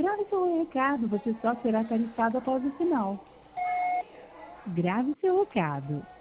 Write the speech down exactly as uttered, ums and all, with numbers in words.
grave seu recado, você só será tarifado após o sinal. Grave seu recado.